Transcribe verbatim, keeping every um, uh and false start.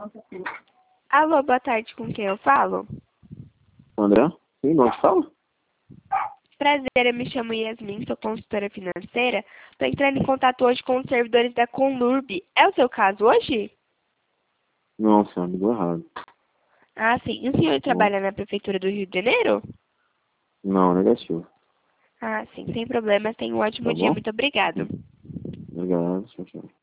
Alô, boa tarde, com quem eu falo? André? Sim, não te fala? Prazer, eu me chamo Yasmin, sou consultora financeira. Estou entrando em contato hoje com os servidores da Conlurb. É o seu caso hoje? Não, senhor, me deu errado. Ah, sim. E o senhor Não, trabalha na Prefeitura do Rio de Janeiro? não, negativo. Ah, sim, sem problema. Tenha um ótimo Tá dia. bom? Muito obrigado. Obrigado, tchau, tchau.